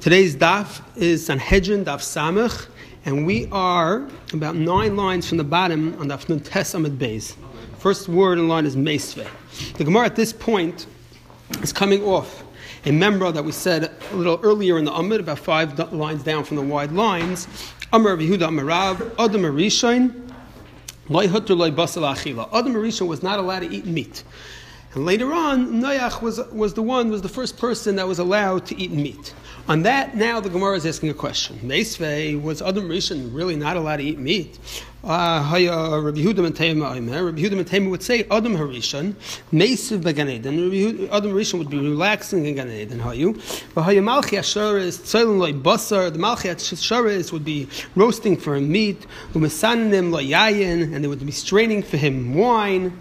Today's daf is Sanhedrin Daf Samech, and we are about 9 lines from the bottom on Daf Nun Tes Amud Beis. First word in line is Meisveh. The Gemara at this point is coming off a memra that we said a little earlier in the Amud, about 5 lines down from the wide lines. Amar Rav Yehuda Amar Rav, Adam Arishain, Loi Hutter Loi Basal Achila. Adam Arishain was not allowed to eat meat. And later on, Noach was the first person that was allowed to eat meat. On that, now the Gemara is asking a question. Meisveh, was Adam Rishon really not allowed to eat meat? Rabbi Yehuda ben Taima would say, Adam Harishon, Meisiv began Eden. Adam Rishon would be relaxing in Gan Eden. Haya Malchi Asharis, Tzoylin loy basar. The Malchi Asharis would be roasting for him meat. Umesanim lo yayin, and they would be straining for him wine.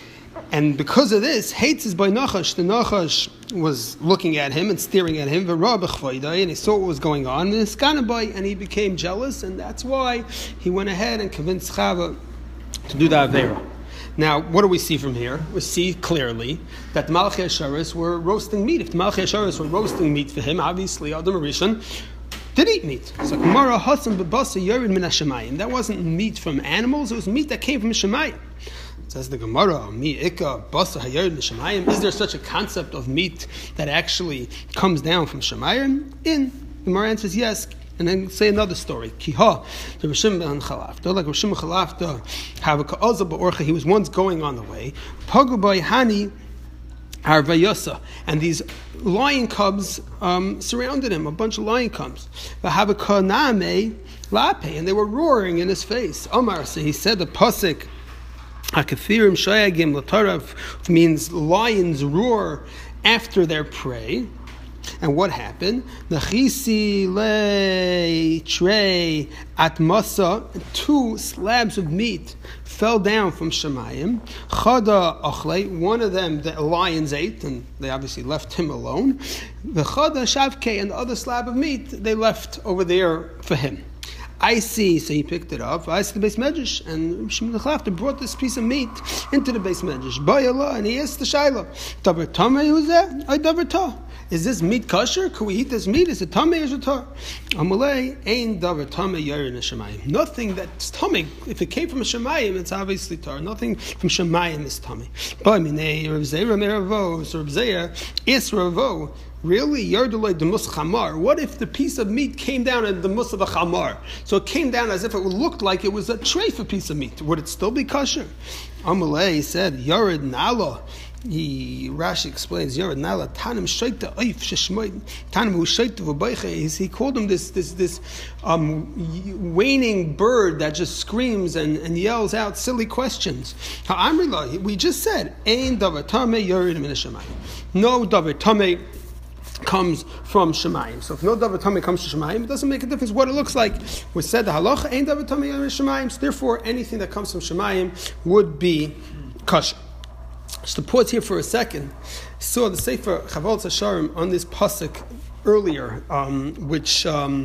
And because of this, hates is by Nachash. The Nachash was looking at him and staring at him, and he saw what was going on, and he became jealous, and that's why he went ahead and convinced Chava to do the Avera. Now, what do we see from here? We see clearly that the Malchei Asharis were roasting meat. If the Malchei Asharis were roasting meat for him, obviously Adam Rishon did eat meat. So Gemara Hasan b'basa yored min hashamayim. That wasn't meat from animals; it was meat that came from Shemayim. Says the Gemara, Mi Ika Basa Hayared Mishamayim. Is there such a concept of meat that actually comes down from Shemayim? The Gemara answers yes, and then say another story. Kiha, the Rishim ben Chalafta, like Rishim Chalafta, Havaka Oza Ba'orcha, he was once going on the way. Pagubay Hani Arvayasa, and these lion cubs surrounded him, a bunch of lion cubs. Havaka Name Lape, and they were roaring in his face. Omar, so he said the pasuk, Hakathirim Shayagim Latarav, means lions roar after their prey. And what happened? Nachisi le trey at masa, 2 slabs of meat fell down from Shemayim. Chada achle, one of them the lions ate, and they obviously left him alone. The chada shavke, and the other slab of meat they left over there for him. I see, so he picked it up. I see the Beis Medrash, and Shimon Chalafta brought this piece of meat into the Beis Medrash. Bayala, and he asked the Shaila, Davar Tameh, who's that? I Davar Ta. Is this meat kosher? Can we eat this meat? Is it Tameh or is it Tar? Amalei, Ein Davar Tameh Yarin Shemayim. Nothing that's Tameh, if it came from Shemayim, it's obviously Tar. Nothing from Shemayim is Tameh. But Minei, Rav Zeira Meravo, so Rav Zeira, is Ravo. Really? Yardulay demus chamar. What if the piece of meat came down at the mus of a chamar? So it came down as if it looked like it was a treif piece of meat. Would it still be kosher? Amalei said, Yared Nala. Rashi explains, Yared Nala, Tanim Shaita Oif Sheshmoid, Tanim Hu Shaita V'Beiche. He called him this waning bird that just screams and yells out silly questions. Ha'amrila, we just said, Ein Davar Tameh Yared Min HaShamayim. No Davar Tameh comes from Shemayim. So if no Davar Tameh comes from Shemayim, it doesn't make a difference what it looks like. We said the halacha ain't Davar Tameh Shemayim, so therefore anything that comes from Shemayim would be kosher. Just to pause here for a second, saw the Sefer Chavolot Hasharim on this pasuk earlier, which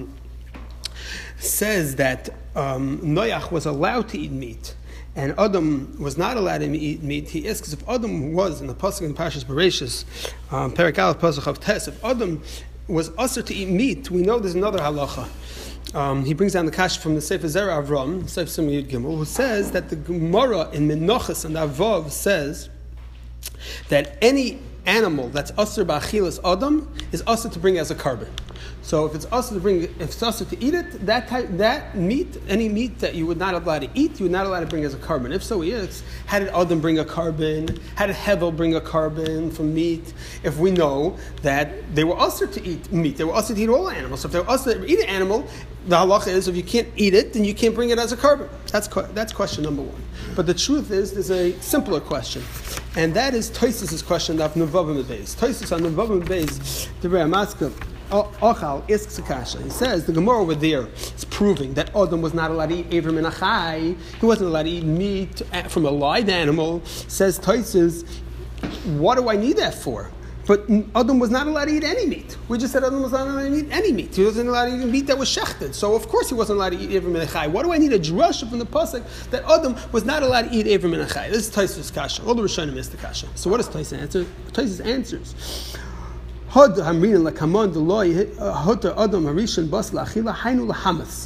says that Noach was allowed to eat meat, and Adam was not allowed to eat meat. He asks if Adam was, in the pasuk in Parshas Bereshis, Perek Aleph pasuk of Tes, if Adam was usher to eat meat, we know there's another halacha. He brings down the kasha from the Sefer Zera Avram, Sefer Simon Yud Gimel, who says that the Gemara in Menachos and Avav says that any animal that's usher ba'achilas Adam is usher to bring as a carbon. So if it's usher to eat it, that meat, any meat that you would not allow to eat, you would not allow to bring as a carbon. If so, yes. How did Adam bring a carbon? How did Hevel bring a carbon from meat? If we know that they were usher to eat meat, they were usher to eat all animals. So if they were usher to eat an animal, the halacha is if you can't eat it, then you can't bring it as a carbon. That's question number 1. But the truth is, there's a simpler question, and that is Tosfos' question of Nevavim Beis. Tosfos on Nevavim Beis, the Ramaskov. Ochal isks a kasha. He says the Gemara over there is proving that Adam was not allowed to eat Avram and Achai. He wasn't allowed to eat meat from a live animal. Says Tosfos, what do I need that for? But Adam was not allowed to eat any meat. We just said Adam was not allowed to eat any meat. He wasn't allowed to eat meat that was shechted. So of course he wasn't allowed to eat Avram and Achai. Why do I need a drasha from the pasuk that Adam was not allowed to eat Avram and Achai? This is Tosfos' kasha. All the Rishonim is the kasha. So what does Tosfos answer? Tosfos answers, Hod hamrin lekaman deloy hoter adam harishan bas laachila hainu lahamas.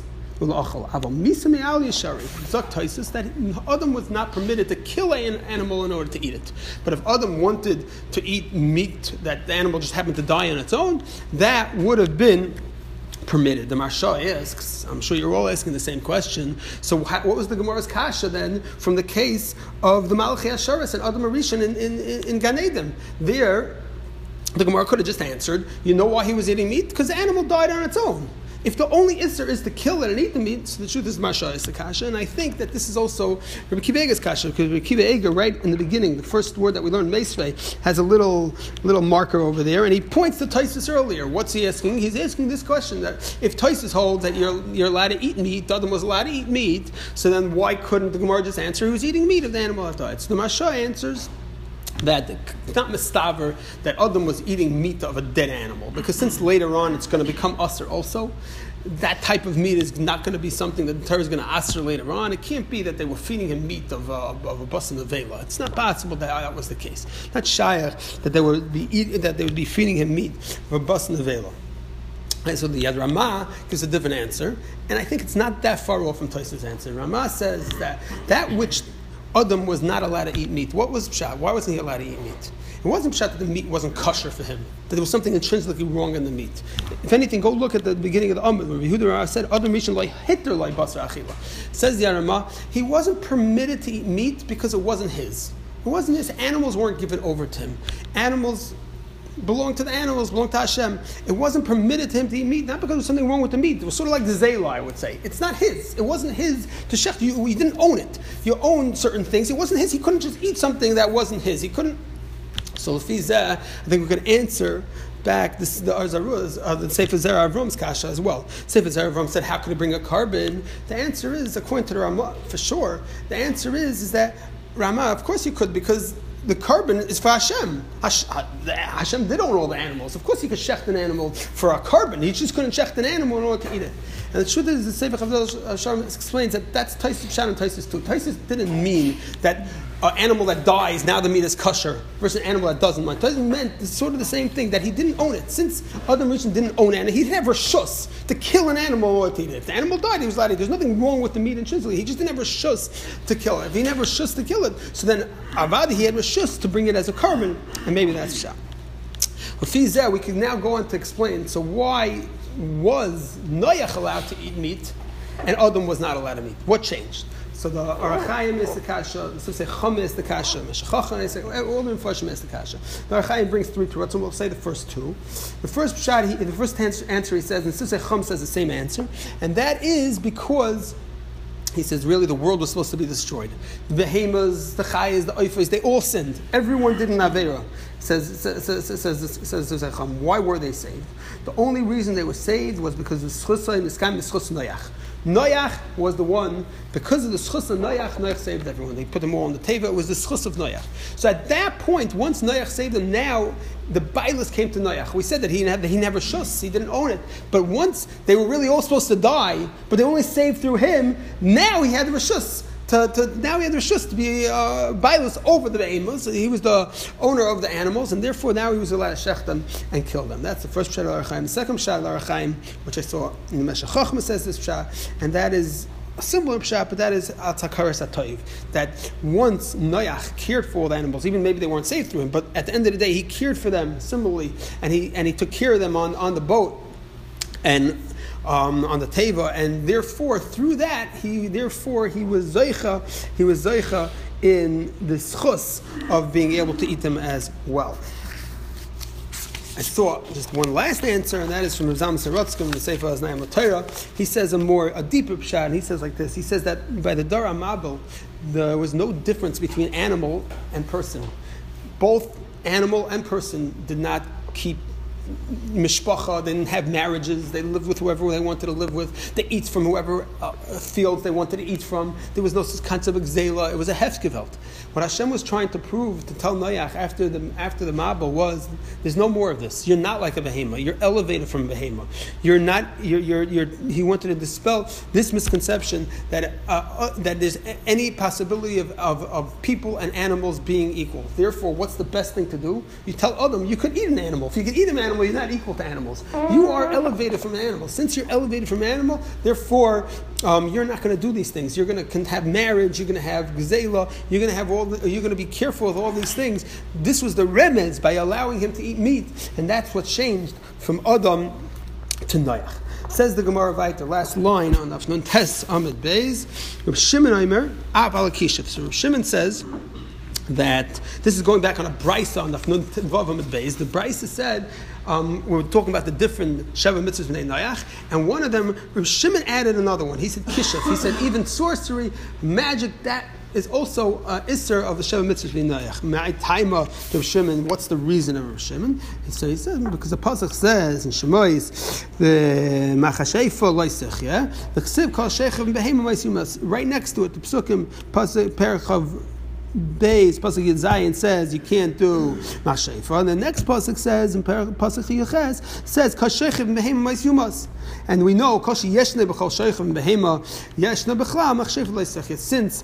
That Adam was not permitted to kill an animal in order to eat it. But if Adam wanted to eat meat that the animal just happened to die on its own, that would have been permitted. The Marsha asks, I'm sure you're all asking the same question, so what was the Gemara's kasha then from the case of the Malachi Asheris and Adam Arishan in Gan Eden? There, the Gemara could have just answered, you know why he was eating meat? Because the animal died on its own. If the only isser is to kill it and eat the meat, so the truth is Marsha is the kasha, and I think that this is also Rabbi Akiva Eiger's kasha, because Rabbi Akiva Eiger, right in the beginning, the first word that we learned, Meisvei, has a little marker over there, and he points to Taisus earlier. What's he asking? He's asking this question, that if Taisus holds that you're allowed to eat meat, Adam was allowed to eat meat, so then why couldn't the Gemara just answer he was eating meat of the animal that died? So the Marsha answers that it's not mistaver that Adam was eating meat of a dead animal, because since later on it's going to become usher also, that type of meat is not going to be something that the Torah is going to usher later on. It can't be that they were feeding him meat of a bus in the vela. It's not possible that was the case. Not shayach that they would be feeding him meat of a bus in the vela. And so the Yad Ramah gives a different answer, and I think it's not that far off from Tosafos' answer. Ramah says that which Adam was not allowed to eat meat. What was pshat? Why wasn't he allowed to eat meat? It wasn't pshat that the meat wasn't kosher for him, that there was something intrinsically wrong in the meat. If anything, go look at the beginning of the Amud, where Yehuda said, Adam Rishon loy hitter loy basar achila. Says the Ramah, he wasn't permitted to eat meat because it wasn't his. It wasn't his. Animals weren't given over to him. Animals belonged to the animals, belonged to Hashem. It wasn't permitted to him to eat meat, not because there was something wrong with the meat. It was sort of like the Zayla, I would say. It's not his. It wasn't his to shech. You didn't own it. You owned certain things. It wasn't his. He couldn't just eat something that wasn't his. He couldn't. So Lefizah, I think we could answer back the Arzaruz, the Sefer Zera Avrom's kasha as well. Sefer Zera Avrom said, how could he bring a carbon? The answer is, according to the Ramah, for sure, the answer is that Ramah, of course you could, because the carbon is for Hashem. Hashem did own all the animals. Of course he could shecht an animal for a carbon. He just couldn't shecht an animal in order to eat it. And the truth is, the Sefer Chavdel Shalom explains that that's Taisus Pshat and Taisus too. Taisus didn't mean that an animal that dies, now the meat is kosher, versus an animal that doesn't. Taisus meant it's sort of the same thing, that he didn't own it. Since Adam Rishon didn't own it, he didn't have reshus to kill an animal or to eat it. If the animal died, he was allowed to eat. There's nothing wrong with the meat intrinsically. He just didn't have reshus to kill it. If he never reshus to kill it, so then Avad, he had reshus to bring it as a carbon, and maybe that's Pshat. With Fizeh, we can now go on to explain, so why was Noach allowed to eat meat and Adam was not allowed to eat? What changed? So the Arachayim is the kasha, the Sifsei Chum is the kasha, Meshachacha is all the Mefashim is the kasha. The Arachayim brings three to it, so we'll say the first two. The first pshat, the first answer he says, and Sifsei Chum says the same answer, and that is because he says, really, the world was supposed to be destroyed. The behemoths, the chayas, the oifos, they all sinned. Everyone did an avera. Says why were they saved? The only reason they were saved was because of schusay miskam schus Noach. Noach was the one, because of the schus of Noach saved everyone. They put them all on the teva. It was the schus of Noach. So at that point, once Noach saved them, now the Bailas came to Noach. We said that he never shus, he didn't own it. But once they were really all supposed to die, but they only saved through him, now he had the reshus. Now he had the reshus to be Bailas over the behemoths. So he was the owner of the animals, and therefore now he was allowed to shech them and kill them. That's the first pshat al Arachaim. The second pshat al Arachaim, which I saw in the Meshech Chochmah, says this pshat, and that is a similar pshat, but that is al Tzakaras HaToiv. That once Noach cared for all the animals, even maybe they weren't saved through him, but at the end of the day he cared for them similarly, and he took care of them on the boat and on the teva, and therefore through that he was zeicha in the schus of being able to eat them as well. I saw just one last answer, and that is from Rav Zalman Sorotzkin in the Sefer Aznayim L'Torah. He says a deeper pshat, and he says like this. He says that by the Dar HaMabel, there was no difference between animal and person. Both animal and person did not keep mishpacha, they didn't have marriages, they lived with whoever they wanted to live with, they eat from whoever fields they wanted to eat from. There was no concept of gzela, it was a hefgevelt. What Hashem was trying to prove, to tell Noach after the Mabel was, there's no more of this. You're not like a behema. You're elevated from a behema. You're not. He wanted to dispel this misconception that there's any possibility of people and animals being equal. Therefore, what's the best thing to do? You tell Adam you could eat an animal. If you could eat an animal, animal, you're not equal to animals. You are elevated from an animal. Since you're elevated from an animal, therefore, you're not going to do these things. You're going to have marriage. You're going to have gzela. You're going to have you're going to be careful with all these things. This was the remez by allowing him to eat meat, and that's what changed from Adam to Noach. Says the Gemara Vayit, the last line on the Nun Tes Amid Beis. Reb Shimon Omer Av Alakishav. So Reb Shimon says that this is going back on a brisa on the Nun Vav Amid Beis. The brisa said. We're talking about the different Sheva Mitzvahs B'nai Noach, and one of them, Reb Shimon added another one. He said Kishav. He said even sorcery, magic, that is also Isser of the Sheva Mitzvahs B'nai Noach. Ma'ai Taima Reb Shimon, what's the reason of Reb Shimon? And so he said, because the Pasuk says in Shemois, the Machasheifa Loisech, yeah? The Chsiv Kol Shechav Behema Maisimas, right next to it, the Psukim, Pasuk Perichav Beis, Pasuk Yud Zayin says you can't do Machsheifa. And the next Pasuk says, in Pasuk Yuches, says Kashechiv Behema Mais Yumas. And we know Koshi Yeshne B'chol Shechiv Behema Yeshne B'chla Machsheifa Leisech. Since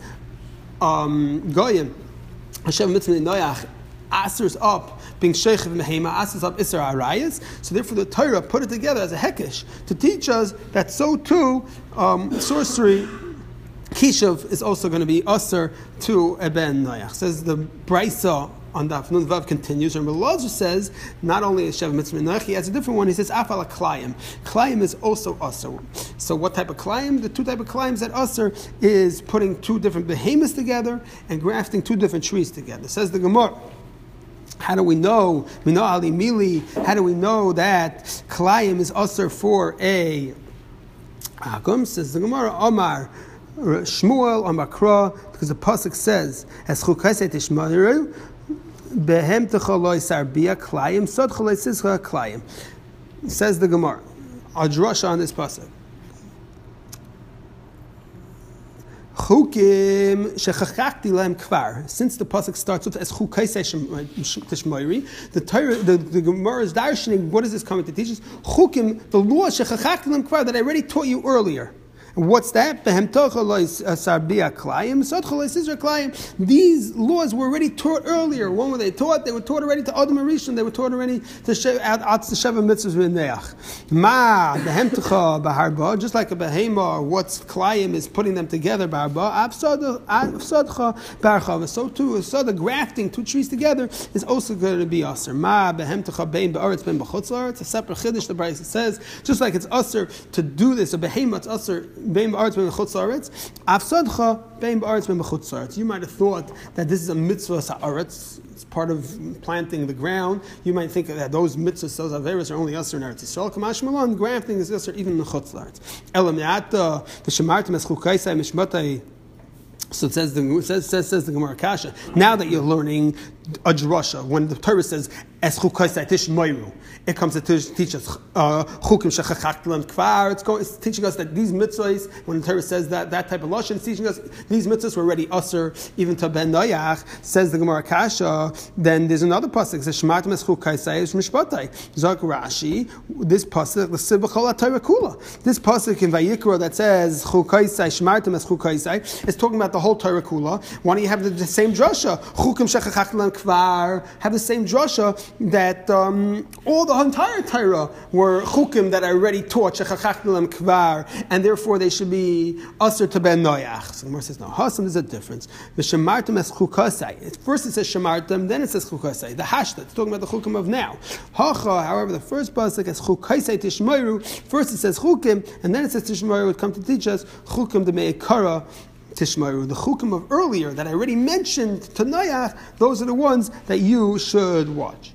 Goyim Hashem Mitzvah Noach asers up being Shechiv Behema, asers up Isser Arayas. So therefore the Torah put it together as a hekesh to teach us that so too sorcery. Kishav is also going to be usher to Eben Noach. Says the Brisa on Daf Nun Vav continues, and Melazar says not only is Sheva Mitzvah Noach, he has a different one. He says Afal Klayim. Klayim is also usher. So what type of Klayim? The two type of Klayim that usher is putting two different behemoths together and grafting two different trees together. Says the Gemara. How do we know? Mino Ali Mili. How do we know that Klayim is usher for a Agum? Says the Gemara. Omar. Shmuel or Makra, because the pasuk says, "As chukasei tishmaru, behem techoloi sarbia klayim, sod choloi sizcha klayim." Says the Gemara. A drasha on this pasuk. Chukim shechachakti lahem kvar. Since the pasuk starts with as chukasei tishmaru, the Gemara is darshaning. What is this coming to teach us? Chukim, the law shechachakti lahem kvar that I already taught you earlier. What's that? These laws were already taught earlier. When were they taught? They were taught already to Adam and Rishon. They were taught already to Sheva Mitzvahs B'neach. Ma behemtecha b'harba, just like a behema, what's Klayim is putting them together. B'harba avsadcha b'archav. So too, so the grafting two trees together is also going to be aser. Ma behemtecha bein ba'aretz bein b'chutz la'aretz. A separate chiddush the Brisa says, just like it's aser to do this, a behema it's aser. You might have thought that this is a mitzvah sa'aretz. It's part of planting the ground. You might think that those mitzvahs, those averos, are only usher in Eretz Yisrael. Kamash malon, grafting is usher even in chutz la'aretz. Elam ya'ata v'shemartem es chukaisai mishmatai. So it says the Gemara Kasha. Now that you're learning a drasha, when the Torah says es chukaisai tishmoiru, it comes to teach us chukim shechachaklam kvar. It's teaching us that these mitzvahs, when the Torah says that type of lashon, it's teaching us these mitzvahs were already usher even to Ben Noach. Says the Gemara Kasha. Then there's another pasuk that says shmartem es chukaisai mishpatai. Zok Rashi. This pasuk the sibachol Torah kula. This pasuk in Vayikra that says chukaisai shmartem es chukaisai is talking about the whole Torah kula. Why don't you have the same drasha? Chukim shechachaklam kvar have the same drasha that all the entire Torah were chukim that I already taught shechachaklam kvar, and therefore they should be usher to Ben Noach. So the Gemara says no. Hasam, there's a difference. The shemartem es chukasai. First it says shemartem, then it says chukasai. The hashta, it's talking about the chukim of now. Hacha, however, the first pasuk is chukasai tishmoiru. First it says chukim, and then it says tishmoiru. Would come to teach us chukim de meikara. Tishmaru, the chukim of earlier that I already mentioned to Noach, those are the ones that you should watch.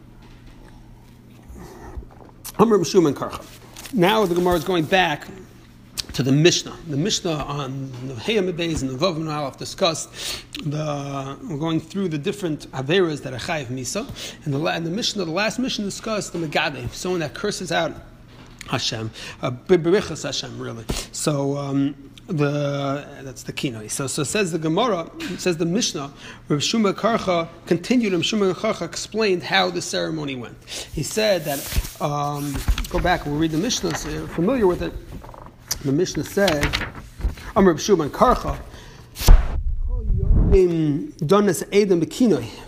Amr Meshum and Karcha. Now the Gemara is going back to the Mishnah. The Mishnah on the Hayam Beis and the Vav and Aleph discussed we're going through the different averas that are chayiv misa, and the Mishnah, the last Mishnah discussed the Megadeh, someone that curses out Hashem, berichas Hashem, really. So that's the kinoi. So says the Gemara, says the Mishnah. Rav Shuma Karcha continued. Rav Shuma Karcha explained how the ceremony went. He said that go back. We'll read the Mishnah. So you're familiar with it. The Mishnah said, Rav Shuma Karcha.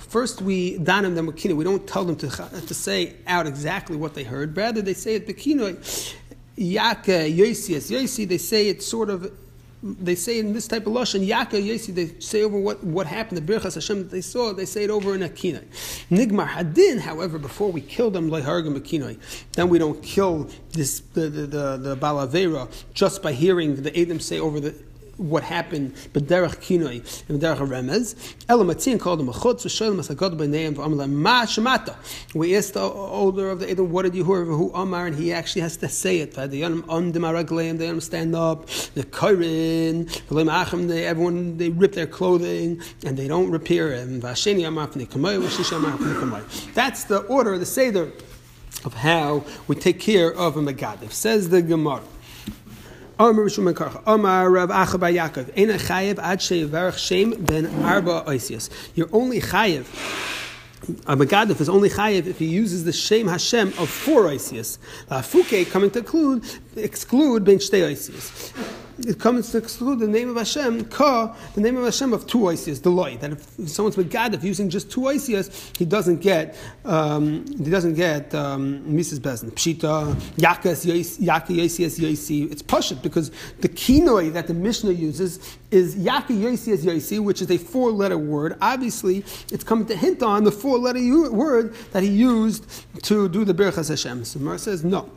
First we danim them with kinoi. We don't tell them to say out exactly what they heard. Rather, they say it bekinoi. Yaka Yosias Yosi. They say it sort of. They say in this type of lashon Yaka Yosi. They say over what happened. The Birchas Hashem that they saw. They say it over in a kinoi. Nigmar Hadin. However, before we kill them lehargim bekinoi, then we don't kill this the balavera just by hearing the Edom say over what happened, b'derech kinoi and b'derech remez. Elamatzin called him a chutz v'sholim asagad b'neim v'amla ma shemata. We asked the older of the Edom, what did you hear? Who Amar, and he actually has to say it. The yonim aragleim, they stand up. The kairin, everyone they rip their clothing and they don't repair it. V'asheni amar f'nei kamay, v'shish amar f'nei kamay. That's the order, the seder of how we take care of a megadif. Says the Gemara. Amar Rav Acha bar Yaakov. Ein chayev ad sheyivarach shem ben arba oisius. You're only chayev. A megadif is only chayev if he uses the shem Hashem of 4 oisius. Lafuke coming to exclude ben shtei oisius. It comes to exclude the name of Hashem, the name of Hashem of 2 oisius, the loy. That if someone's megadif using just 2 oisius, he doesn't get Mrs. Bezin. Pshita, Yaka Yosias Yosi. It's pashut because the kinoi that the Mishnah uses is Yaka Yosias Yosi, which is a 4-letter word. Obviously, it's coming to hint on the 4-letter word that he used to do the Birchas Hashem. So Mar says no.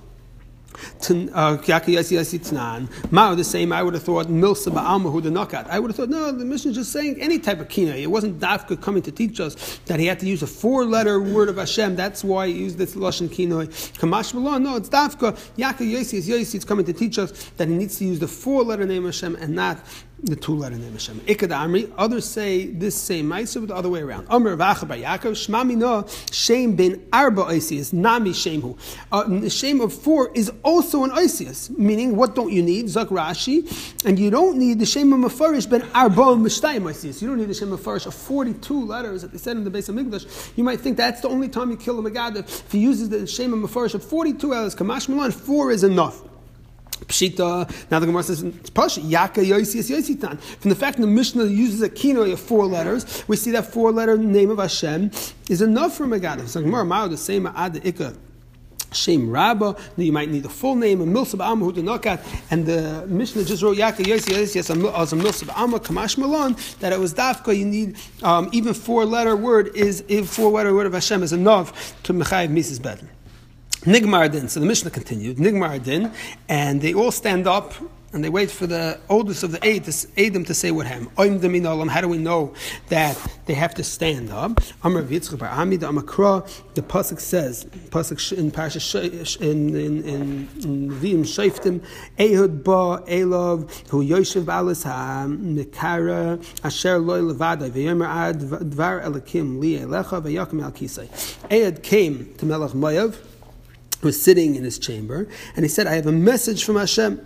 Mao the same. I would have thought milsa ba'alma hu the nakat. I would have thought no. The Mishnah is just saying any type of kinoi. It wasn't Dafka coming to teach us that he had to use a 4-letter word of Hashem. That's why he used this lashon kinoi. Kamash malon. No, it's Dafka. Yaka Yosi is It's coming to teach us that he needs to use the 4-letter name of Hashem and not the 2-letter name Hashem. Ikad Amri. Others say this same ma'aser, but the other way around. Amr Rav Acha bar Yaakov. Shema mina shem ben arba oisius nami shemhu. The shem of 4 is also an oisius, meaning what don't you need? Zak Rashi, and you don't need the shem of mafarish ben arba mishtayim oisius. You don't need the shem of mafarish of 42 letters that they said in the Beis Hamikdash. You might think that's the only time you kill a megadif if he uses the shem of mafarish of 42 letters. Kamash Milan, 4 is enough. Pshita. Now the Gemara says it's pasha Yaka Yosias Yositan. From the fact that the Mishnah uses a kinoi of 4 letters, we see that 4-letter name of Hashem is enough for Megadif. So Gemara Mao the same ad Ika Shem Rabba. You might need the full name of Milsa Ba'amu Hu Nakat, and the Mishnah just wrote Yaka Yosias as a Milsa Ba'amu Kamash Malon that it was Dafka. You need even 4-letter word is 4-letter word of Hashem is enough to Mechayiv Mrs. Bedin. Nigmar din. So the Mishnah continued. Nigmar din, and they all stand up and they wait for the oldest of the Edom to say what happened. How do we know that they have to stand up? Amar Yitzchak bar Amida Amakra. The pasuk says, in Parashat in Vim Shaftim, Ehud ba Elov hu Yoshev Balas ha Mikara Asher loy levadai v'yomer ad dvar Elokim li elecha v'yakim al kisei. Ehud came to Melech Moav, who was sitting in his chamber, and he said, I have a message from Hashem.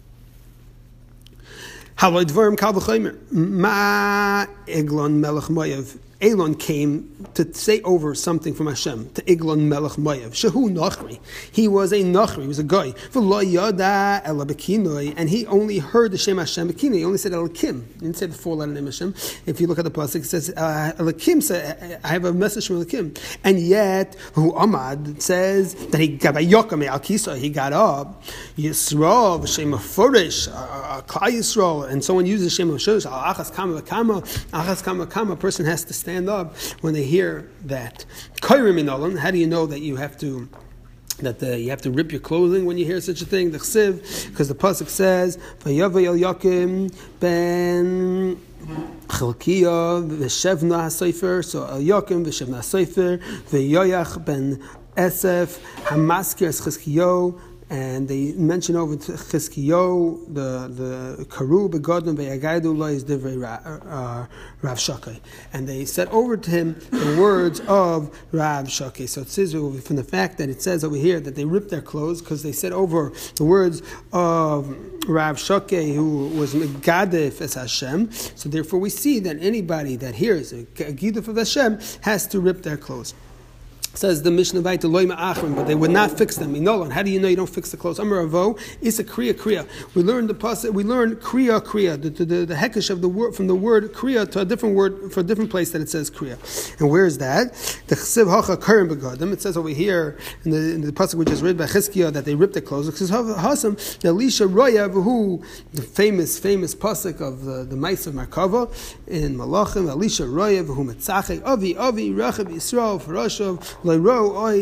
Haloi dvarim kal v'chomer. Ma Eglon Melech Moav. Elon came to say over something from Hashem to Eglon Melech Moav. Shehu Nachri. He was a Nachri. He was a guy. V'lo yada ela bekinoi, and he only heard the Shem Hashem bekinoi. He only said Elokim. He didn't say the 4-letter name Hashem. If you look at the pasuk, it says Elokim. Said, I have a message from Elokim. And yet, who Amad says that he got al Kisa. He got up. Yisrael v'Shem Afurish, Klal Yisrael, and someone uses Shem Afurish. Achas kama v'kama. Achas kama v'kama. A person has to stand up when they hear that. How do you know that you have to rip your clothing when you hear such a thing? The chsiv, because the pasuk says, "Vayava Eliakim ben Chilkiah v'Shevna haSofer." So Eliakim v'Shevna haSofer v'Yoyach ben Esef hamaskir es Chizkiyo. And they mention over to Chizkiyo the Karu begodon ve'yagaydu lo is divrei Rav Shakai, and they said over to him the words of Rav Shakai. So it says from the fact that it says over here that they ripped their clothes because they said over the words of Rav Shakai, who was Megadif as Hashem. So therefore we see that anybody that hears a Giduf of Hashem has to rip their clothes. Says the Mishnah Vayta loy ma'achrim, but they would not fix them. Minolan, how do you know you don't fix the clothes? Amar Avo is a kriya. We learned the pasuk. We learned kriya. The hekesh of the word from the word kriya to a different word for a different place that it says kriya. And where is that? The chesiv hacha karim begadim. It says over here in the pasuk we just read by Chizkiah that they ripped their clothes. It says hasam the Elisha roya v'hu, the famous pasuk of the Ma'aser of Merkava in Malachim. Elisha roya v'hu metzachek avi rachab Yisrael farashav. And he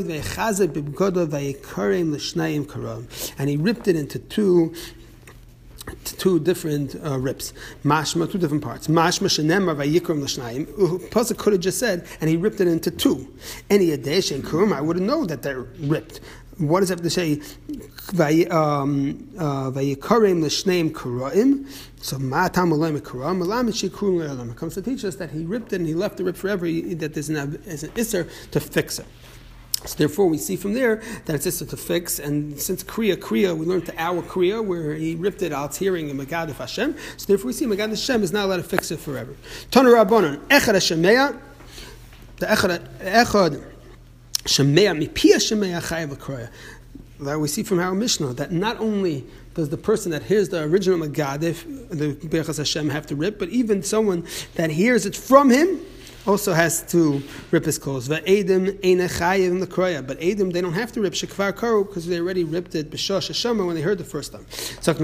ripped it into two different rips. Mashma, two different parts. Mashma shenemar vayikram l'shnayim. Pasuk could have just said, and he ripped it into two. Any adesh and kurum, I wouldn't know that they're ripped. What does it have to say? Vayikarim l'shneim karaim. So ma'atam olayim karam. Malam shikrum le'olam. It comes to teach us that he ripped it and he left the rip forever. That there's an isser to fix it. So therefore, we see from there that it's just to fix. And since kriya, we learned the our kriya where he ripped it out hearing in Megadif Hashem. So therefore, we see Megadif Hashem is not allowed to fix it forever. Tanu Rabbanon echad Hashemeya, the echad Shemeya mipia Shemeya chayav l'kriya. That we see from our Mishnah that not only does the person that hears the original Megadif, the Bechas Hashem, have to rip, but even someone that hears it from him also has to rip his clothes. But Edom, they don't have to rip shekvar karu because they already ripped it b'shosh hashama when they heard the first time. So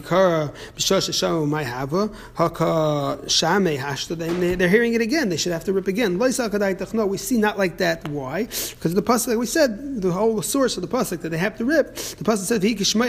they're hearing it again. They should have to rip again. No, we see not like that. Why? Because the pasuk, like we said, the whole source of the pasuk that they have to rip. The pasuk says,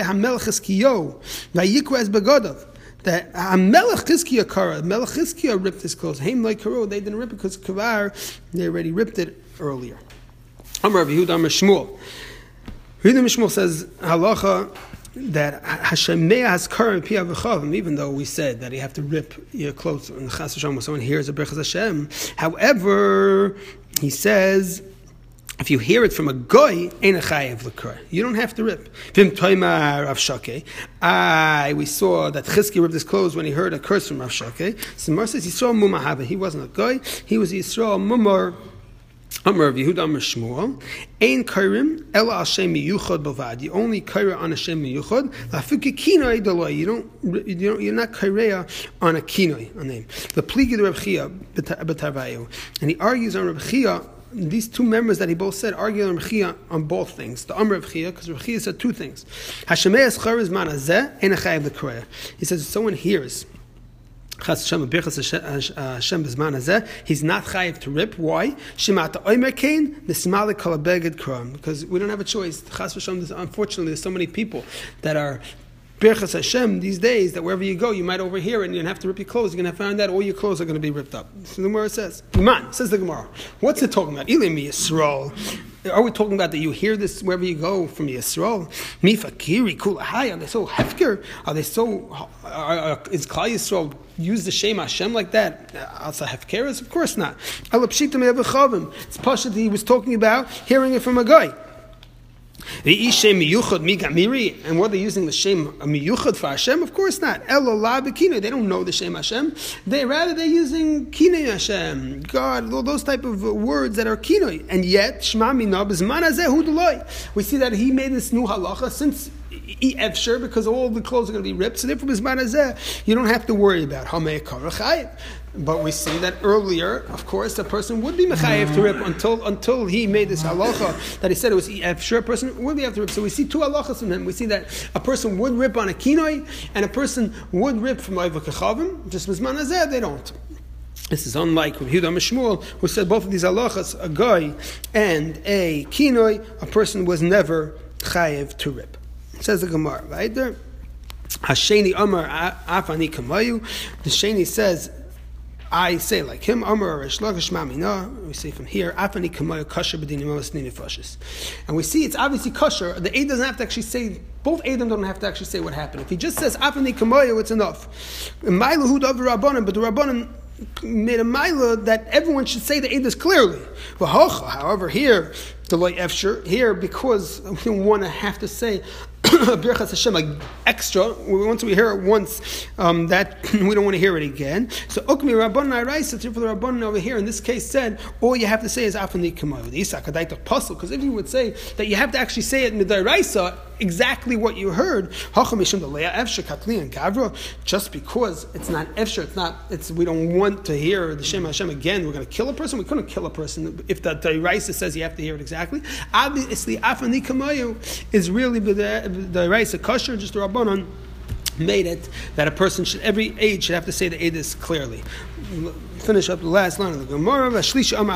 that Melech Chizkiah ripped his clothes. Haim like Karo, they didn't rip it because Kavar, they already ripped it earlier. Amar Yehuda Amar Shmuel. Yehuda Shmuel says halacha that Hashemeya has Karo Pia v'Chavim, even though we said that you have to rip your clothes when the Chas Hashem when someone hears a Berachas Hashem. However, he says, if you hear it from a goy, ain't a chayev l'kra. You don't have to rip. Vim toimar Rav Shakeh. We saw that Chizkiah ripped his clothes when he heard a curse from Rav Shakeh. So Mar says Yisrael mumahava. He wasn't a goy. He was Yisrael mumar. Amar of Yehuda Amar Shmuel. Ein kairim ela Hashem miyuchad bavad. You only kaira on Hashem miyuchad. Lafuki kinoi deloi. You're not kairea on a kinoi, a name. The pligi the Reb Chia b'tarvayu. And he argues on Reb Chia. These two members that he both said argue on Reb Chia on both things. The Amr of Chia, because Reb Chia said two things. Hashemeya schar man hazeh ein achayev l'kroya. He says if someone hears Chas Hashem b'birchas Hashem b'zman hazeh, he's not chayev to rip. Why? Shemata oimer kain nismalik kol habeged kram. Because we don't have a choice. Chas Hashem, unfortunately, there's so many people that are Birchas Hashem these days that wherever you go, you might overhear it and you're going to have to rip your clothes. You're going to find out all your clothes are going to be ripped up. So the Gemara says, Iman, says the Gemara. What's it talking about? Ilim Yisrael. Are we talking about that you hear this wherever you go from Yisrael? Mifakiri, Kulahai, are they so hefker? Are they so, is Klal Yisrael use the Shem Hashem like that? Asa hefkeres? Of course not. It's Pasha that he was talking about hearing it from a guy. And what are they using the Shem Miyuchad for Hashem? Of course not. They don't know the Shem Hashem. They're using Kinoi Hashem, God, all those type of words that are Kinoi. And yet, Shema Mina B'zman Hazeh Hu D'loi. We see that he made this new halacha since Efshir, because all the clothes are going to be ripped. So therefore, B'zman Hazeh, you don't have to worry about Hamei Karachayev. But we see that earlier, of course, a person would be mechayev to rip until he made this halacha that he said it was efshir. A person would be have to rip. So we see two halachas from him. We see that a person would rip on a kinoi and a person would rip from oiva kechavim. Just mizman hazeh, they don't. This is unlike Yehuda Amar Shmuel, who said both of these halachas, a guy and a kinoi, a person was never chayev to rip. It says the Gemara right there. Hasheni Amar Afani Kamayu. The Sheni says, I say like him, Amar Reish Lakish Mamina. We say from here, Afani Kamayu Kasher B'dini Mos Nini Fashes. And we see it's obviously kosher. The Eid doesn't have to actually say, both Eidim don't have to actually say what happened. If he just says Afani Kamayu, it's enough. Ma'ila Hud of Rabbanan, but the Rabbanan made a ma'ila that everyone should say the Eidos clearly. However, here, the loy efshir, here, because we don't want to have to say Birchas Hashem extra. Once we hear it once, that we don't want to hear it again. So Ukmi Rabbanan Araisa, for the Rabbanan over here in this case said, all you have to say is Afani Kamav. The Isak Adaita Puzzle, because if you would say that you have to actually say it Midaraisa, exactly what you heard, just because it's not efshar, we don't want to hear the Shem Hashem again, we're going to kill a person. We couldn't kill a person if the Raisa says you have to hear it exactly. Obviously, Afani Kamayu is really the Raisa kosher, just the Rabbanon made it that a person should, every age should have to say the edus clearly. Finish up the last line of the Gemara. The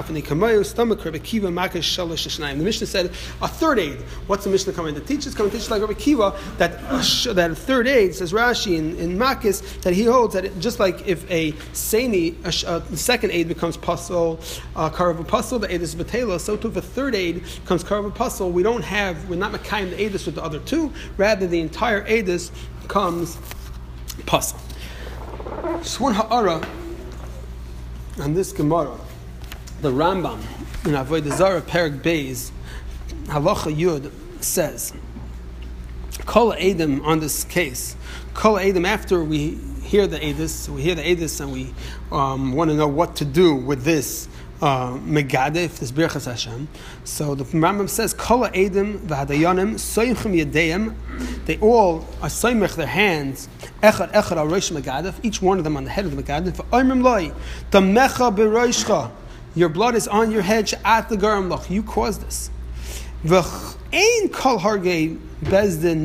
Mishnah said a third aid. What's the Mishnah coming to teach? It's coming to teach like Rabbi Kiva that a third aid, says Rashi in Makis, that he holds that just like if a Seni, the second aid becomes Pasol, Karav Pasol, the aid is Batela, so too if a third aid becomes Karav Pasol, we're not Makayim the aidus with the other two, rather the entire aidus comes Pasol. Swan Ha'ara on this Gemara, the Rambam in Avodah Zarah Perek Beis Halacha Yud says, Kol Edom on this case, Kol Edom, after we hear the edus and we want to know what to do with this Megadef, this Birchas Hashem. So the Rambam says, Kol Edom v'hadayanim soymchem yadeim. They all are soymech their hands. Echad al rosh Megadef. Each one of them on the head of the Megadef. V'oymrim loi tamecha b'roshcha. Your blood is on your head. At the garam loch. You caused this. V'chein kol hargei bezdin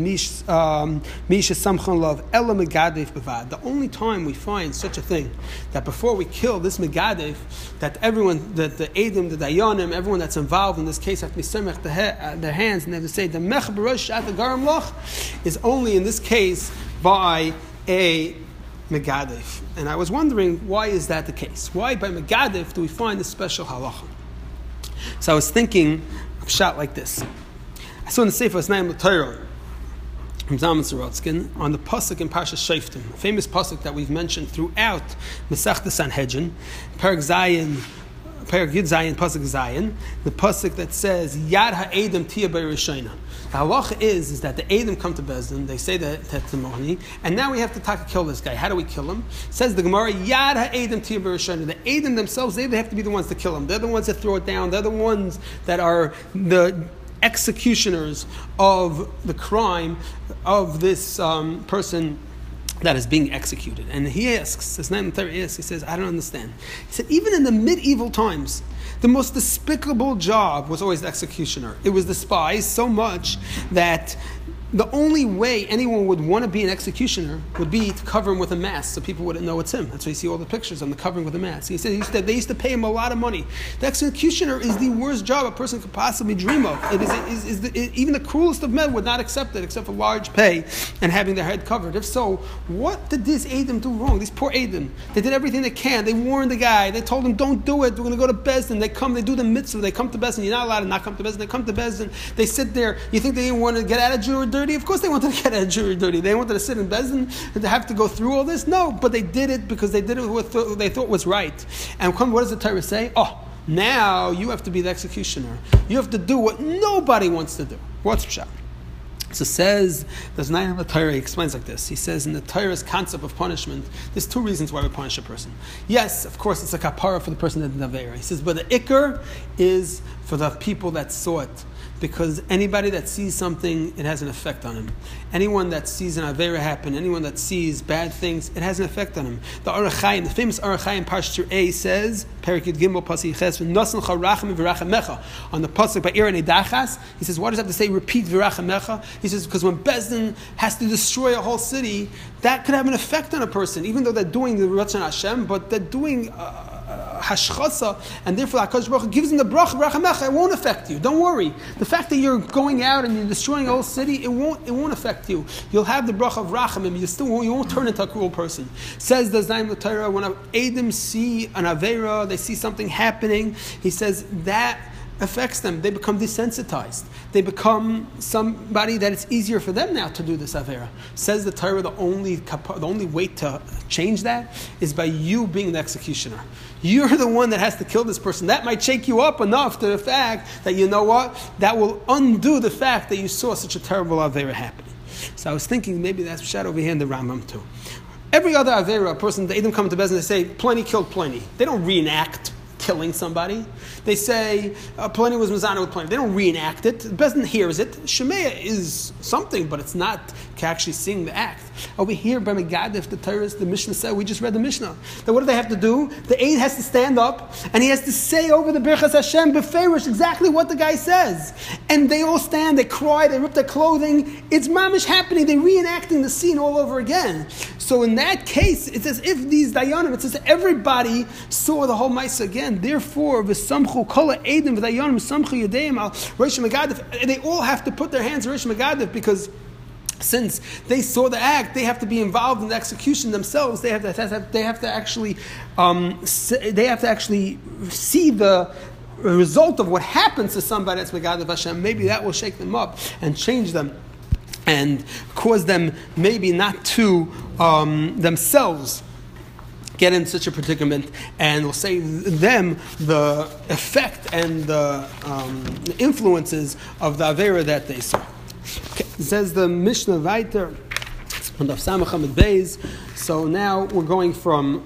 misha samchan love ela megadef bevad. The only time we find such a thing, that before we kill this megadef, that everyone, that the edim, the dayanim, everyone that's involved in this case have to be semech their hands, and they have to say the mech b'rosh at the garam loch, is only in this case by a megadef. And I was wondering, why is that the case? Why by megadef do we find this special halacha? So I was thinking of shot like this. I saw in the Sefer Asnaim L'Torah from Zalman Sorotzkin on the pasuk in Parshas Shoftim, a famous pasuk that we've mentioned throughout Masechta Sanhedrin, Perek Zayin, Perek Yud Zayin, pasuk Zayin, the pasuk that says Yad Ha'edem Tia B'Rishayna. The halacha is that the Edom come to Bezdin, they say the testimony, and now we have to kill this guy. How do we kill him? Says the Gemara, Yad ha'edom tia b'rishayna. The Edom themselves, they have to be the ones to kill him. They're the ones that throw it down. They're the ones that are the executioners of the crime of this person that is being executed. And he asks, he says, I don't understand. He said, even in the medieval times, the most despicable job was always the executioner. It was despised so much that the only way anyone would want to be an executioner would be to cover him with a mask so people wouldn't know it's him. That's why you see all the pictures on the covering with a mask. He said they used to pay him a lot of money. The executioner is the worst job a person could possibly dream of. Even the cruelest of men would not accept it except for large pay and having their head covered. If so, what did these Edom do wrong? These poor Edom. They did everything they can. They warned the guy. They told him, don't do it. We're going to go to Bezdin. They come, they do the mitzvah. They come to Bezdin. You're not allowed to not come to Bezdin. They come to Bezdin. They sit there. You think they didn't want to get out of Jewry dirty? Of course they wanted to get out of Jewry dirty. They wanted to sit in Bezdin and to have to go through all this? No, but they did it because they did it what they thought was right. And what does the Torah say? Oh, now you have to be the executioner. You have to do what nobody wants to do. What's pshat? So says, there's nine of the Torah, he explains like this. He says in the Torah's concept of punishment, there's two reasons why we punish a person. Yes, of course, it's a kapara for the person that did the Aveira. He says, but the ikar is for the people that saw it. Because anybody that sees something, it has an effect on him. Anyone that sees an Aveira happen, anyone that sees bad things, it has an effect on him. The Orach Chaim, the famous Orach Chaim, Parshas A says, Perek Yud Gimel Pasuk Ches, V'nosan Charachem V'rachamecha. On the pasuk by Aaron Edachas, he says, what does that have to say? Repeat V'rachamecha. He says, because when Bezdin has to destroy a whole city, that could have an effect on a person, even though they're doing the Ratzon Hashem, but they're doing hashchasa, and therefore HaKadosh Baruch Hu gives them the bracha v'rachamecha. It won't affect you. Don't worry. The fact that you're going out and you're destroying a whole city, it won't affect you. You'll have the bracha of rachamim. You won't turn into a cruel person. Says the Zayin L'Torah, when Edom see an Aveira, they see something happening, he says that affects them. They become desensitized. They become somebody that it's easier for them now to do this Avera. Says the Torah, the only way to change that is by you being the executioner. You're the one that has to kill this person. That might shake you up enough to the fact that, you know what, that will undo the fact that you saw such a terrible Avera happening. So I was thinking maybe that's Pshat over here in the Rambam too. Every other Avera, a person, the Edom come to Bezdin, they say, Pliny killed Pliny. They don't reenact killing somebody. They say, Pliny was Mizana with Pliny. They don't reenact it. Bezdin hears it. Shemaya is something, but it's not actually seeing the act. Over here, by Megadif, the Torah, the Mishnah said, we just read the Mishnah. Then what do they have to do? The aide has to stand up, and he has to say over the Birchas Hashem, Beferish, exactly what the guy says. And they all stand, they cry, they rip their clothing. It's mamish happening. They're reenacting the scene all over again. So in that case, it's as if these Dayanim, it's as if everybody saw the whole Maisa again. Therefore, v'samchu kol ha'edim v'dayanim v'samchu yadeim al Rosh Megadif. They all have to put their hands on Rosh Megadif because since they saw the act, they have to be involved in the execution themselves. They have to actually see the result of what happens to somebody that's Megadif Hashem. Maybe that will shake them up and change them and cause them maybe not to themselves get in such a predicament, and will save them the effect and the influences of the Avera that they saw. Okay. Says the Mishnah Vayter on Daf Samach Amud Beis. So now we went from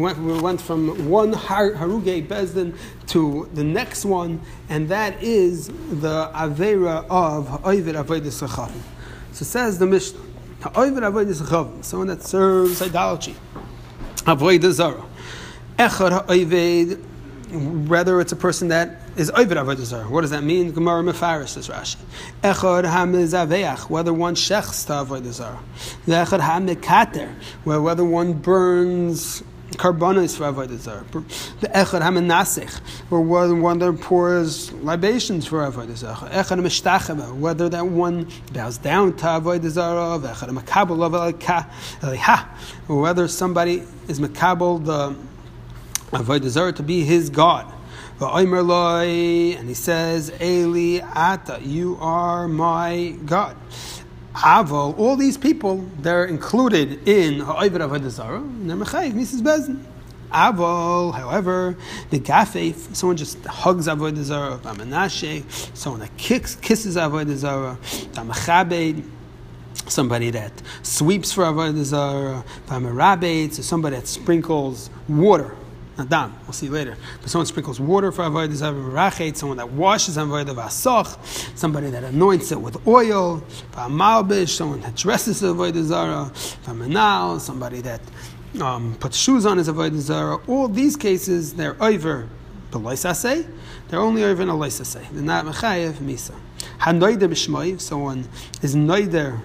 one Harugei Bezdin to the next one, and that is the Avera of Ha'oived Avodas Zachavim. So says the Mishnah, Ha'oived Avodas Zachavim, someone that serves idolatry, Avodah Zarah. Echad Ha'oived, whether it's a person that is Oived Avodah Zarah. What does that mean? Gemara Mefaris, says Rashi. Echad HaMizaveach, whether one shechs to Avodah Zarah. Echad HaMikater, whether one burns karbanos for Avodah Zarah. The Echad HaMenasech, or whether one that pours libations for Avodah Zarah. Echad HaMishtacheva, whether that one bows down to Avodah Zarah. Echad HaMakabel Eliha, or whether somebody is Makabel the Avodah Zarah to be his God. And he says, Eli Ata, you are my God. Aval, all these people, they're included in Ha'oived Avodah Zarah, and they're Mechayiv Mrs. Bezdin. Aval, however, the Gafef, someone just hugs Avodah Zarah, Menashe, someone that kisses Avodah Zarah, Mechabed, somebody that sweeps for Avodah Zarah, Merabed, so somebody that sprinkles water. Adam, we'll see later. But someone sprinkles water for Avodah Zarah, Merachet, someone that washes Avodah Vasach, somebody that anoints it with oil, Malbish, someone that dresses Avodah Zarah, Menal, somebody that puts shoes on his Avodah Zarah. All these cases, they're over B'loisaseh, they're only over in a Loisaseh. They're not Mechayev Misa. Hanoider B'shmoy, someone is noider,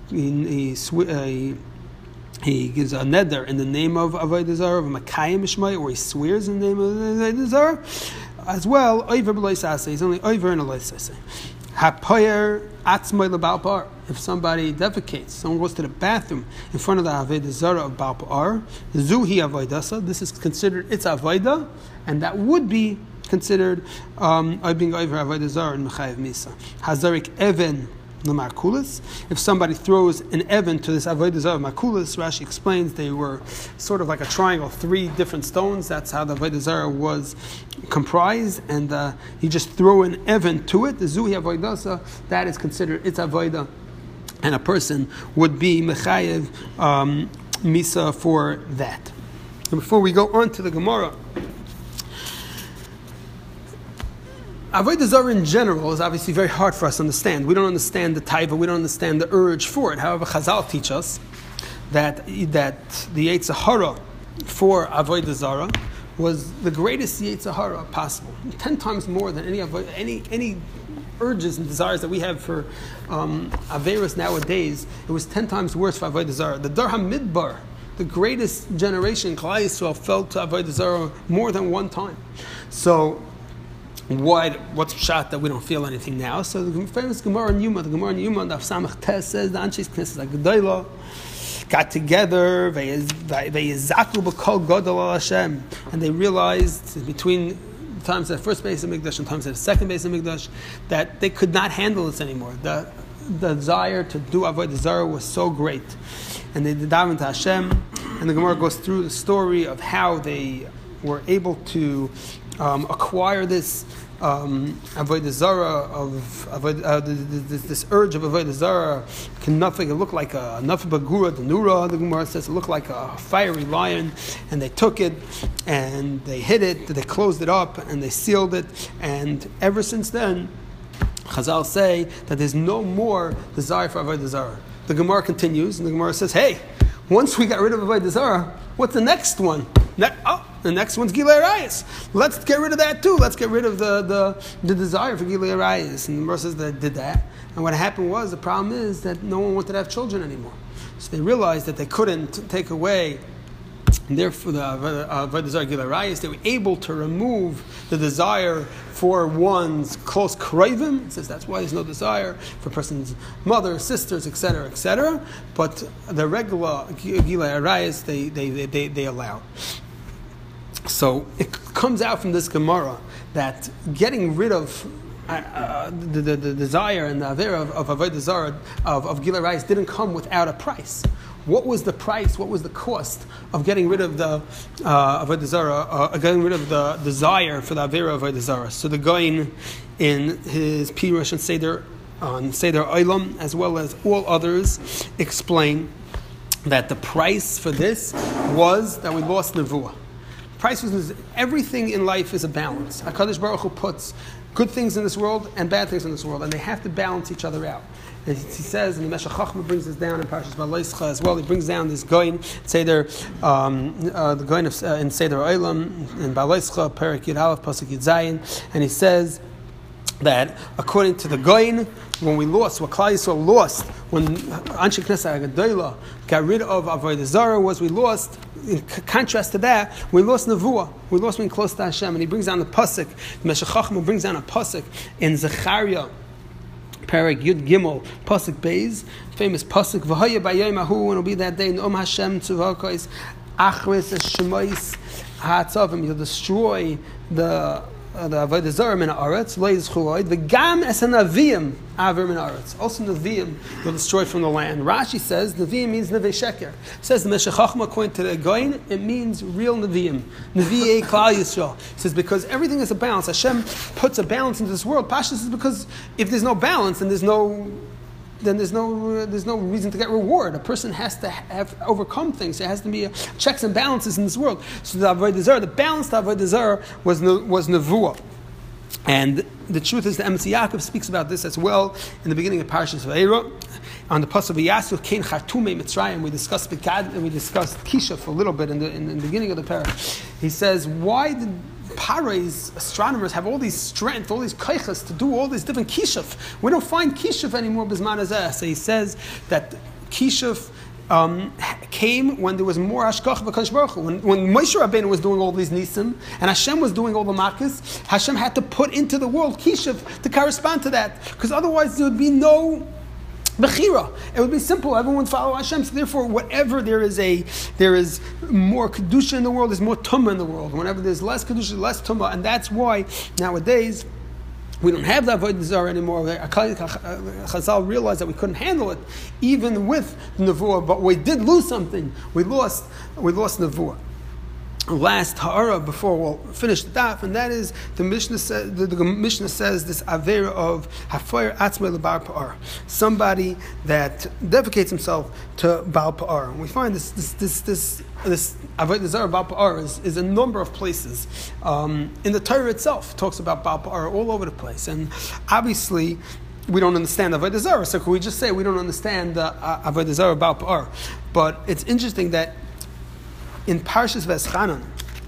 he gives a neder in the name of Avodah Zarah, of a Makayim Mishmai, or he swears in the name of Avodah Zarah, as well, Oiver B'loisaseh, he's only Oiver in a Loisaseh. Hapoyer Atzmoy L'Balpar, if somebody defecates, someone goes to the bathroom in front of the Avodah Zarah of Balpar, Zuhi Avoidasa, this is considered its Avodah, and that would be considered being Oiver Avodah Zarah in Mechayev Misa. Hazarik Even Makulas. If somebody throws an Evan to this Avodah Zarah Makulas, Rashi explains they were sort of like a triangle, 3 different stones. That's how the Avodah Zarah was comprised, and you just throw an Evan to it. The Zuhi Avoidasa, that is considered its Avodah, and a person would be Mechayev Misa for that. And before we go on to the Gemara, Avodah Zarah in general is obviously very hard for us to understand. We don't understand the taiva, we don't understand the urge for it. However, Chazal teach us that the Yetzer Hara for Avodah Zarah was the greatest Yetzer Hara possible, 10 times more than any urges and desires that we have for Averos nowadays. It was 10 times worse for Avodah Zarah. The Dar HaMidbar, the greatest generation, Klal Yisrael, fell to Avodah Zarah more than one time. So what's pshat that we don't feel anything now? So the famous Gemara in Yuma, Daf Samach Tes says the Anshes Knesset HaGedolah got together, ve'yizaku b'kol gadol al Hashem, and they realized between the times of the first base of Mikdash and times of the second base of Mikdash that they could not handle this anymore. The desire to do Avodah Zarah was so great, and they did daven to Hashem. And the Gemara goes through the story of how they were able to acquire this avodah zarah this urge of avodah zarah. It looked like a nafik bagura denura. The Gemara says it looked like a fiery lion, and they took it and they hid it. They closed it up and they sealed it. And ever since then, Chazal say that there's no more desire for avodah zarah. The Gemara continues, and the Gemara says, "Hey, once we got rid of avodah zarah, what's the next one? The next one's Gilei Arayis. Let's get rid of that too. Let's get rid of the desire for Gilei Arayis." And the Gemara says they did that. And what happened was, the problem is that no one wanted to have children anymore. So they realized that they couldn't take away, therefore, the avodah zarah Gilei Arayis. They were able to remove the desire for one's close kravim. It says that's why there's no desire for a person's mother, sisters, etc., etc. But the regular Gilei Arayis they allow. So it comes out from this Gemara that getting rid of the desire and the avera of avodah zarah of Gilei Arayis didn't come without a price. What was the price? What was the cost of getting rid of the avodah zarah, getting rid of the desire for the avera of avodah zarah? So the Gaon in his Pirush and Seder Olam, as well as all others, explain that the price for this was that we lost nevuah. Price was everything in life is a balance. HaKadosh Baruch Hu puts good things in this world and bad things in this world, and they have to balance each other out. And he says, and the Meshech Chochmah brings this down in Parshas Balaischa as well. He brings down this Gaon, Seder, the Gaon in Seder Olam in Balaischa, Perek Yud Aleph, Pasuk Yud Zayin, and he says that according to the Gaon, when we lost, what Klal Yisrael lost, when Anshe Knesset HaGadolah got rid of avodah zarah, was we lost. In contrast to that, we lost nevuah. We lost being close to Hashem. And he brings down the pasuk. The Meshech Chochmah brings down a pasuk in Zechariah, Perek Yud Gimel, pasuk Beis, famous pasuk. V'haya b'yayim ahu, and it'll be that day. N'om Hashem tzuvakos achris eshemois ha'atzavim. He'll destroy the avodah zarah min haaretz, lo yizchuoid, v'gam es hanaviyim aver min haaretz. Also Nevi'im will destroy from the land. Rashi says Nevi'im means Nevei Sheker. Says the Meshech Chochmah, according to the Gaon, it means real Nevi'im. Nevi'ei Klal Yisrael. He says because everything is a balance. Hashem puts a balance into this world. Pashtus is because if there's no balance, then there's no reason to get reward. A person has to have overcome things. There has to be checks and balances in this world. So the avodah zarah, the balanced avodah zarah was nevuah. And the truth is, the Emes Yaakov speaks about this as well in the beginning of Parashas Vayera. On the pasuk V'yasu Kein Chartumei Mitzrayim, we discussed Bekad and we discussed Kisha for a little bit in the beginning of the parah. He says, why did Parais, astronomers, have all these strength, all these kaichas to do all these different kishuf? We don't find kishuf anymore b'zman hazeh. So he says that kishuf came when there was more hashkach v'kadosh baruch hu. When Moshe Rabbeinu was doing all these nisim and Hashem was doing all the makas, Hashem had to put into the world kishuf to correspond to that, because otherwise there would be no Bechira. It would be simple. Everyone would follow Hashem. So therefore, whatever there is more kedusha in the world, there's more tumah in the world. Whenever there's less kedusha, less tumah, and that's why nowadays we don't have the avodah zarah anymore. Chazal realized that we couldn't handle it, even with nevuah. But we did lose something. We lost nevuah. Last ha'ara before we'll finish the daf, and that is the Mishnah says. The Mishnah says this avera of hafoyer atzmei lebar pa'ar, somebody that defecates himself to bal pa'ar. And we find this avodah zarah bal pa'ar is a number of places in the Torah itself. It talks about bal pa'ar all over the place, and obviously we don't understand avodah zarah. So can we just say we don't understand the avodah zarah bal pa'ar? But it's interesting that in Parshas V'eschanan,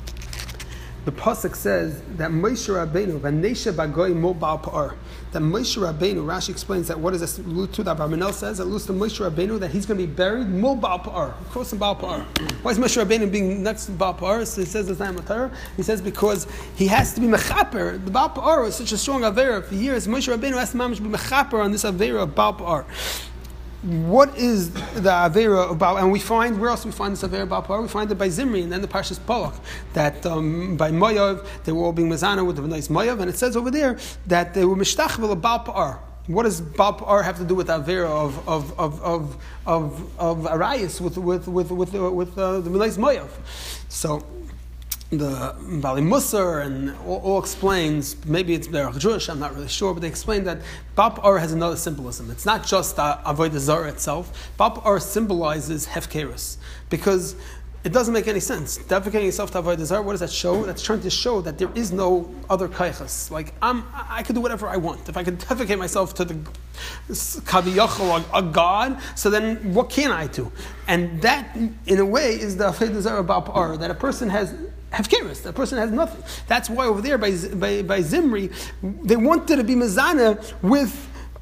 the pasuk says that Moshe Rabbeinu, Vanesha Bagoy Mo Bal Pa'ar, that Moshe Rabbeinu, Rashi explains that what does this allude to? That Barmanel says, it alludes to Moshe Rabbeinu that he's going to be buried Mo Bal Pa'ar, across from Bal Pa'ar. Why is Moshe Rabbeinu being next to Bal Pa'ar? So he says it's not in the Torah. He says because he has to be mechaper. The Bal Pa'ar is such a strong avera. For years, Moshe Rabbeinu has to be mechaper on this avera of Bal Pa'ar. What is the avera about? And we find, where else we find this avera about Pa'ar? We find it by Zimri, and then the Parshas Balak, that by Moav, they were all being mazana with the nice Moav, and it says over there that they were mishtachvel of Bal Pa'ar. What does Bal Pa'ar have to do with avera of Arayis with the nice Moav? So the Bali Musar and all explains, maybe it's Berach Jewish, I'm not really sure, but they explain that Ba'ar has another symbolism. It's not just Avodah Zarah itself. Ba'ar symbolizes Hefkerus, because it doesn't make any sense. Dedicating yourself to Avodah Zarah, what does that show? That's trying to show that there is no other kaichas. Like, I could do whatever I want. If I could dedicate myself to the Kaviyachal, a God, so then what can I do? And that, in a way, is the Avodah Zarah Ba'ar, that a person has Hefkerus, that person has nothing. That's why over there by Zimri, they wanted to be Mezana with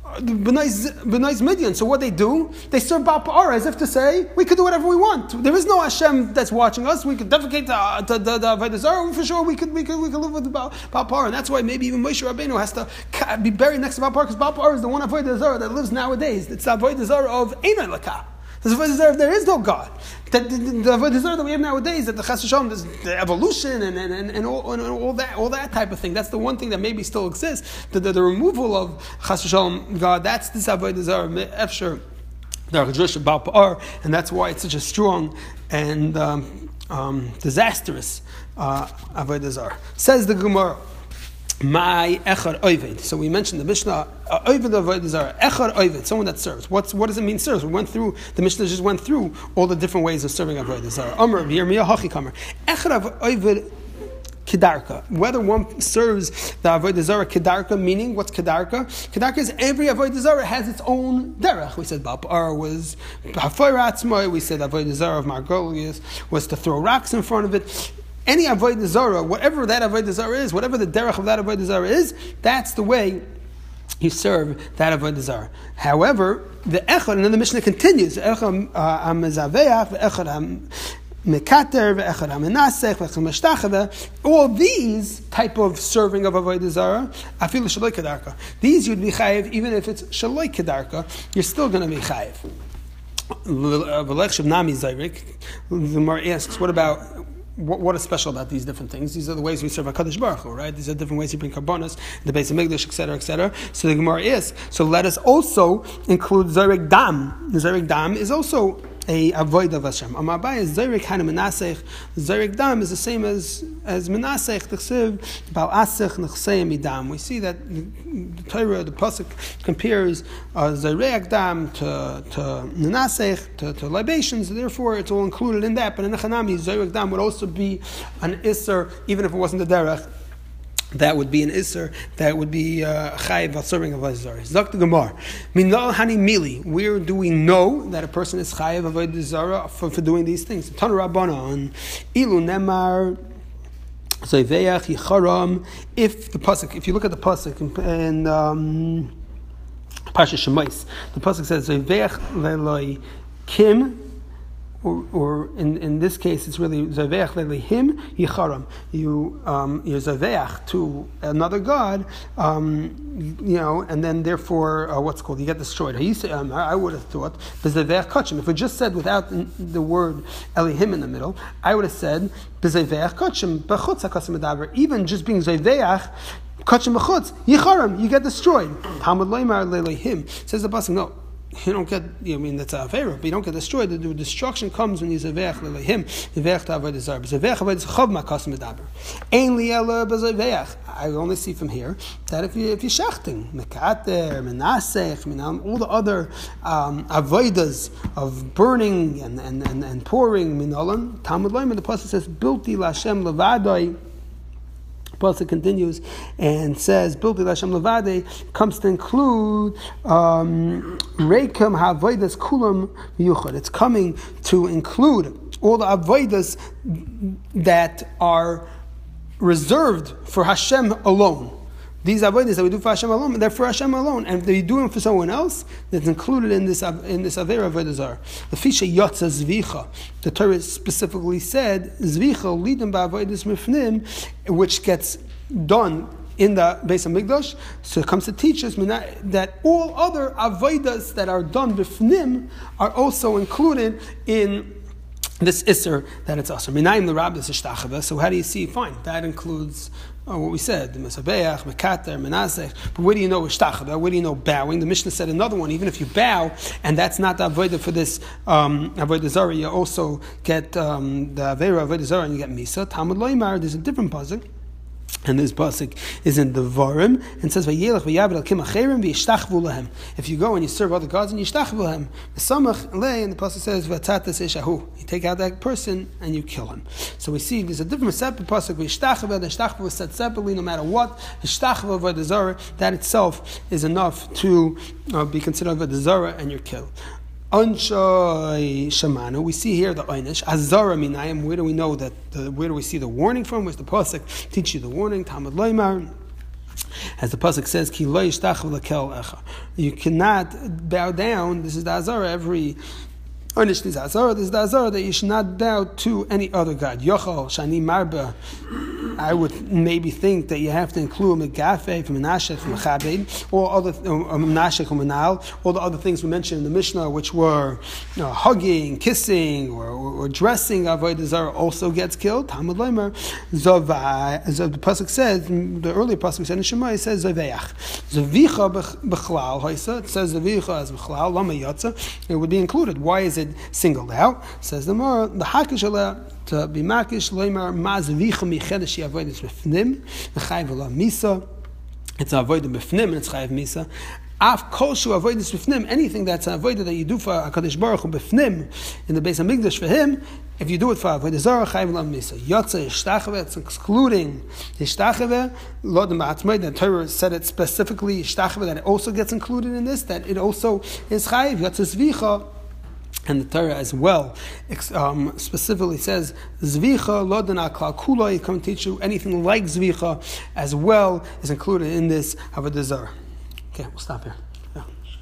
B'nai Midian. So what they do, they serve Ba'ar as if to say, we could do whatever we want. There is no Hashem that's watching us. We could defecate the Avodah Zarah. For sure, we could live with Ba'ar. And that's why maybe even Moshe Rabbeinu has to be buried next to Ba'ar, because Ba'ar is the one Avodah Zarah that lives nowadays. It's the Avodah Zarah of Einay Lakah. There is no God. The Avodah Zarah that we have nowadays, that the Chas V'Shalom, the evolution and all that type of thing. That's the one thing that maybe still exists. The removal of Chas V'Shalom God. That's this Avodah Zarah Efshar Derech Jewish Ba'ar, and that's why it's such a strong and disastrous Avodah Zarah. Says the Gemara. My echad oived. So we mentioned the Mishnah oived avodah zarah. Echad oived, someone that serves. What does it mean serves? The Mishnah just went through all the different ways of serving avodah zarah. Amar Yirmiyah hachi kamer. Echad oived kedarka. Whether one serves the avodah zarah kedarka, meaning what's kedarka? Kedarka is every avodah zarah has its own derech. We said Ba'ar was hafayratzmai. We said avodah zarah of Margolius was to throw rocks in front of it. Any avodah zarah, whatever that avodah zarah is, whatever the derech of that avodah zarah is, that's the way you serve that avodah zarah. However, the echad, and then the Mishnah continues, echad ha'mezaveach, echad ha'mekater, echad ha'menasech, echad ha'mashtachava, all these type of serving of avodah zarah, afilu shaloi kedarka. These you'd be chayiv, even if it's shaloi kedarka, you're still going to be chayiv. V'lech shavnami zayrik, the Gemara asks, what is special about these different things? These are the ways we serve HaKadosh Baruch Hu, right? These are different ways you bring karbonos, the base of Mikdash, etc., etc. So the Gemara is, so let us also include Zarek Dam. Zarek Dam is also a avoid of Hashem. Amabai is Zarek Hana Menasech. Zarek Dam is the same as Menasech, T'chsiv, Bal Asech, Nechseim Idam. We see that the Torah, the Pasuk, compares Zarek Dam to Menasech, to libations, therefore it's all included in that. But in Echanami, Zarek Dam would also be an Isser, even if it wasn't a Derech. That would be an Isser, that would be Chayiv serving of Avodah Zarah. Zok the Gemara. Minal Hani Mili. Where do we know that a person is Chayiv Avodah Zarah for doing these things? Tana Rabbanan. Ilu Nemar Zayveach Yicharam. If you look at the pasuk in Pasha Shemais, the pasuk says Zayveach Leloi Kim. Or in this case, it's really zaveach lehim yicharam. You're zaveach to another god, and then therefore what's called you get destroyed. I would have thought bezaveach kachim. If we just said without the word elihim in the middle, I would have said bezaveach kachim bechutz hakasim medaber. Even just being zaveach kachim bechutz yicharam, you get destroyed. Talmud loymar lehim says the pasuk no. You don't get, that's a favor, but you don't get destroyed. The destruction comes when you zaveach lehim, zaveach to avodah zarah. Zaveach avodah chav makas medaber. Ein li ela bezaveach. I only see from here that if you're shachting, mekater, menasech, all the other avodas of burning and pouring minalan, Talmud loyim, the pasuk says, "Bilti lashem levadai." Pasuk continues and says, "Bilti Lashem Levade" comes to include Reikam Havodas Kulam Yuchad. It's coming to include all the avodas that are reserved for Hashem alone. These avodas that we do for Hashem alone, they're for Hashem alone, and if they do them for someone else, that's included in this avera avodah zarah. The fisha yotza zvicha. The Torah specifically said zvicha lidim ba'avodas mifnim, which gets done in the Beis Hamikdash. So it comes to teach us that all other avodas that are done b'fnim are also included in this isser that it's asr. Minayim l'rabis ishtachava. So how do you see? Fine, that includes what we said: the mesabeach, mekater, menasech. But where do you know ishtachava? Where do you know bowing? The Mishnah said another one. Even if you bow, and that's not the avodah for this avodah zarah, you also get the avera avodah zarah, and you get misa. Talmud loymar. There's a different pasuk. And this pasuk is in the Varim and says, "Vayelech v'yaved al kim acherim v'yishtachvu lahem." If you go and you serve other gods and yishtachvu lahem, v'samach lei, and the pasuk says, "V'tatas ishahu." You take out that person and you kill him. So we see there's a different separate pasuk. V'yishtachvu, the yishtachvu was said separately, no matter what. Yishtachvu avodah zarah, that itself is enough to be considered avodah zarah, and you're killed. Anshay Shamanu. We see here the Einish Azara Minayim. Where do we know that? Where do we see the warning from? Where's the pasuk teach you the warning? Talmud Loymar. As the pasuk says, Ki lo yishtachu lekel echa. You cannot bow down. This is the Azara. Every Einish is Azara. This is the Azara that you should not bow to any other god. Yochal Shani Marba. I would maybe think that you have to include Megafe from Menashech, from Mechabed, or other Menashech or Menal, all the other things we mentioned in the Mishnah, which were hugging, kissing, or dressing avodah zarah, also gets killed. Talmud Lomer, Zovai, as the pasuk says, the earlier pasuk said in Shema, it says Zoveach, Zovicha bechlal Haisa. It says Zovicha as bechlal Lama Yotza. It would be included. Why is it singled out? Says the Gemara, the Hakish Aleh. To be makish loymar mazvicha michedesh avodas b'fnim v'chayv ala misa. It's avodah b'fnim and it's chayv misa. Af koshu avodas b'fnim. Anything that's an avodah that you do for Hakadosh Baruch Hu b'fnim in the Beis Hamikdash for him, if you do it for avodah zarah, chayv ala misa. Yotze ishtachave. It's excluding ishtachave. Lo d'ma'atzmai. The Torah said it specifically ishtachave that it also gets included in this. That it also is chayv. Yotze zvicha. And the Torah as well specifically says Zvicha lo dana klal kula. You come teach you anything like Zvicha as well is included in this avodah zarah. Okay, we'll stop here.